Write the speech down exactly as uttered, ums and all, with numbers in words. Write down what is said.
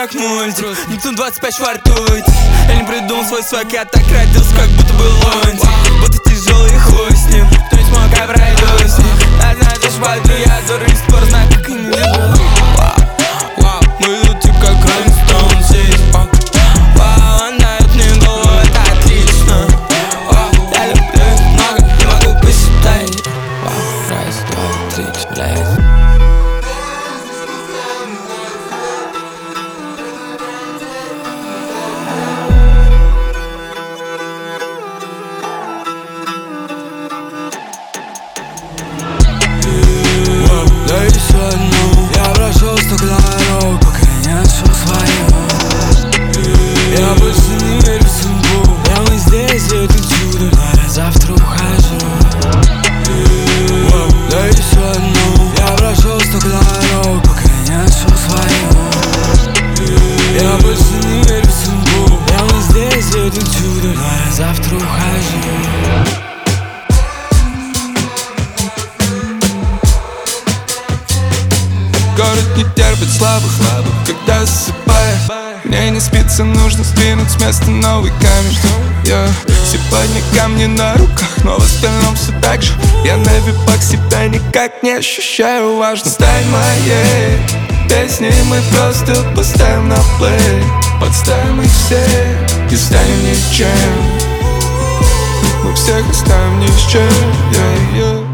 как мультик. Нептун двадцать пять швартует. Я не придумал свой свек, я так родился, как будто был лунтик. Будто тяжелый хуй с ним, кто не смог, я пройду с ним. Я знаю, что швайду, я дуры, спор, знаю, как и не люблю. Мы идут типа как Rolling Stones здесь. Вау, он дает мне голову, это отлично. Я люблю их много, не могу посчитать. Раз, два, три, четыре. Да и все одно. Я прошел столько дорог, пока не нашел свою. Я больше не верю в судьбу. Прямо здесь это чудо, но я завтра ухожу. Да и все одно. Я прошел столько дорог, пока не нашел свою. Я больше не верю в судьбу. Прямо здесь это чудо, но я завтра ухожу. Город не терпит слабых, когда засыпает. Мне не спится, нужно сдвинуть с места новый камень. yeah. Сегодня камни на руках, но в остальном все так же. Я на випах себя никак не ощущаю, важно. Стань моей песней, мы просто поставим на плей. Подставим их все и станем ничем. Мы всех оставим ни с чем, yeah, yeah.